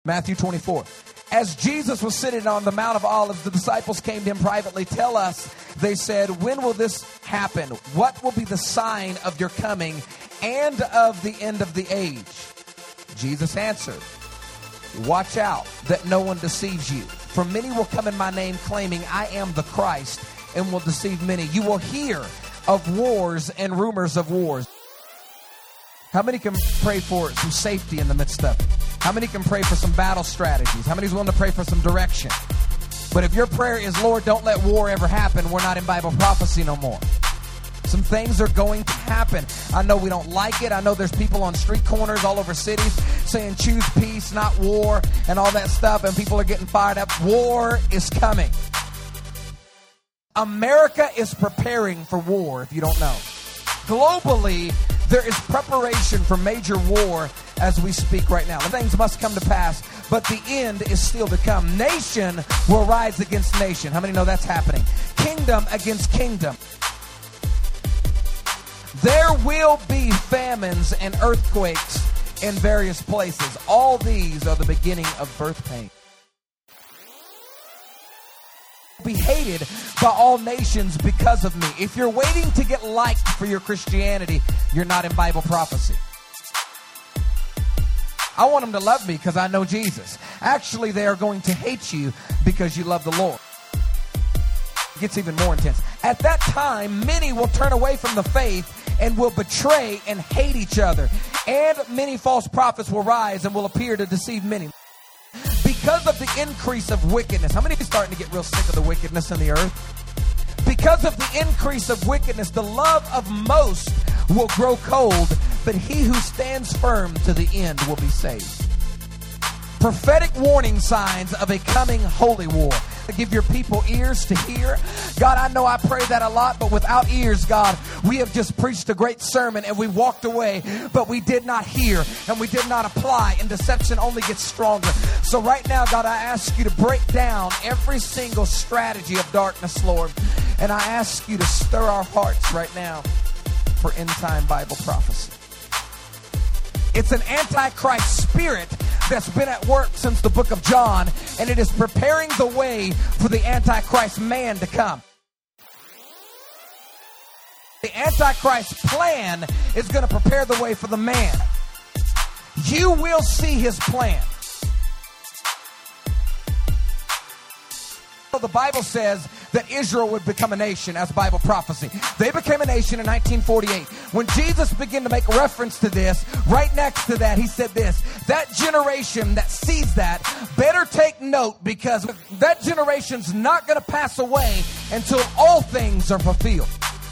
Matthew 24. As Jesus was sitting on the Mount of Olives, the disciples came to him privately. Tell us, they said, when will this happen? What will be the sign of your coming and of the end of the age? Jesus answered, watch out that no one deceives you. For many will come in my name claiming I am the Christ and will deceive many. You will hear of wars and rumors of wars. How many can pray for some safety in the midst of it? How many can pray for some battle strategies? How many is willing to pray for some direction? But if your prayer is, Lord, don't let war ever happen, we're not in Bible prophecy no more. Some things are going to happen. I know we don't like it. I know there's people on street corners all over cities saying choose peace, not war, and all that stuff, and people are getting fired up. War is coming. America is preparing for war, if you don't know. Globally, there is preparation for major war as we speak right now. Things must come to pass, but the end is still to come. Nation will rise against nation. How many know that's happening? Kingdom against kingdom. There will be famines and earthquakes in various places. All these are the beginning of birth pain. Be hated by all nations because of me. If you're waiting to get liked for your Christianity, you're not in Bible prophecy. I want them to love me because I know Jesus. Actually, they are going to hate you because you love the Lord. It gets even more intense. At that time, many will turn away from the faith and will betray and hate each other. And many false prophets will rise and will appear to deceive many. Because of the increase of wickedness. How many are starting to get real sick of the wickedness in the earth? Because of the increase of wickedness, the love of most will grow cold, but he who stands firm to the end will be saved. Prophetic warning signs of a coming holy war. Give your people ears to hear. God, I know I pray that a lot, but without ears, God, we have just preached a great sermon and we walked away, but we did not hear and we did not apply, and deception only gets stronger. So right now, God, I ask you to break down every single strategy of darkness, Lord, and I ask you to stir our hearts right now for end-time Bible prophecy. It's an antichrist spirit that's been at work since the book of John, and it is preparing the way for the antichrist man to come. The antichrist plan is going to prepare the way for the man. You will see his plan. The Bible says that Israel would become a nation as Bible prophecy. They became a nation in 1948. When Jesus began to make reference to this, right next to that, he said this: that generation that sees that better take note, because that generation's not going to pass away until all things are fulfilled.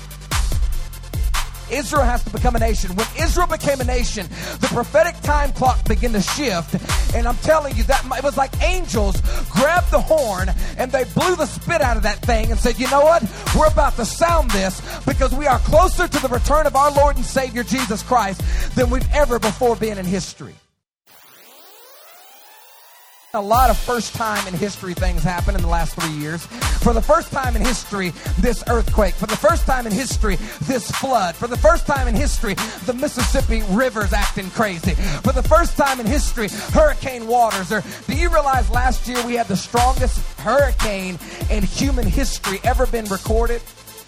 Israel has to become a nation. When Israel became a nation, the prophetic time clock began to shift. And I'm telling you, that it was like angels grabbed the horn and they blew the spit out of that thing and said, you know what? We're about to sound this, because we are closer to the return of our Lord and Savior Jesus Christ than we've ever before been in history. A lot of first time in history things happen in the last 3 years. For the first time in history, this earthquake. For the first time in history, this flood. For the first time in history, the Mississippi River's acting crazy. For the first time in history, hurricane waters. Do you realize last year we had the strongest hurricane in human history ever been recorded?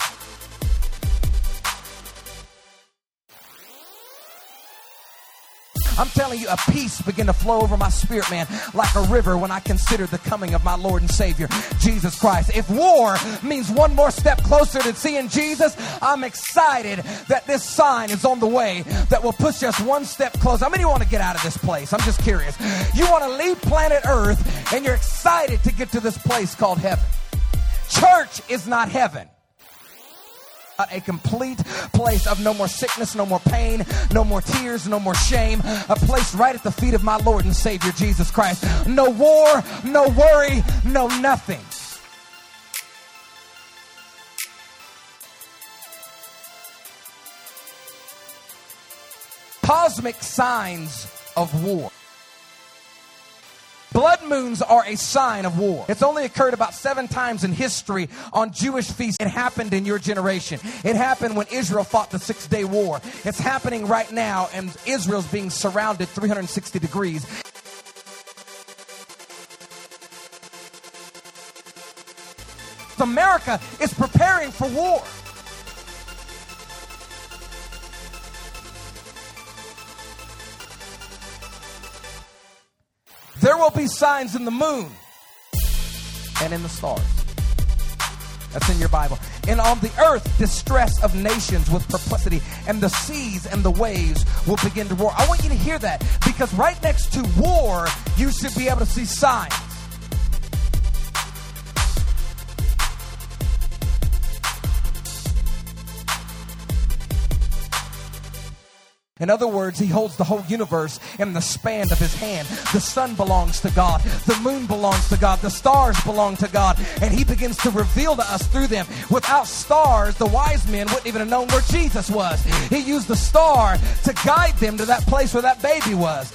I'm telling you, a peace began to flow over my spirit, man, like a river when I considered the coming of my Lord and Savior, Jesus Christ. If war means one more step closer to seeing Jesus, I'm excited that this sign is on the way that will push us one step closer. How many want to get out of this place? I'm just curious. You want to leave planet Earth and you're excited to get to this place called heaven. Church is not heaven. A complete place of no more sickness, no more pain, no more tears, no more shame. A place right at the feet of my Lord and Savior, Jesus Christ. No war, no worry, no nothing. Cosmic signs of war. Blood moons are a sign of war. It's only occurred about 7 times in history on Jewish feasts. It happened in your generation. It happened when Israel fought the 6-day war. It's happening right now, and Israel's being surrounded 360 degrees. North America is preparing for war. There will be signs in the moon and in the stars. That's in your Bible. And on the earth, distress of nations with perplexity, and the seas and the waves will begin to roar. I want you to hear that, because right next to war, you should be able to see signs. In other words, he holds the whole universe in the span of his hand. The sun belongs to God. The moon belongs to God. The stars belong to God. And he begins to reveal to us through them. Without stars, the wise men wouldn't even have known where Jesus was. He used the star to guide them to that place where that baby was.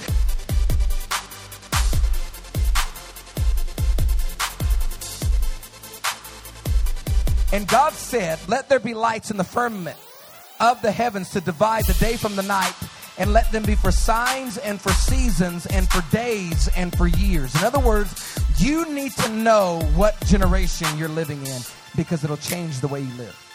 And God said, let there be lights in the firmament of the heavens to divide the day from the night, and let them be for signs and for seasons and for days and for years. In other words, you need to know what generation you're living in, because it'll change the way you live.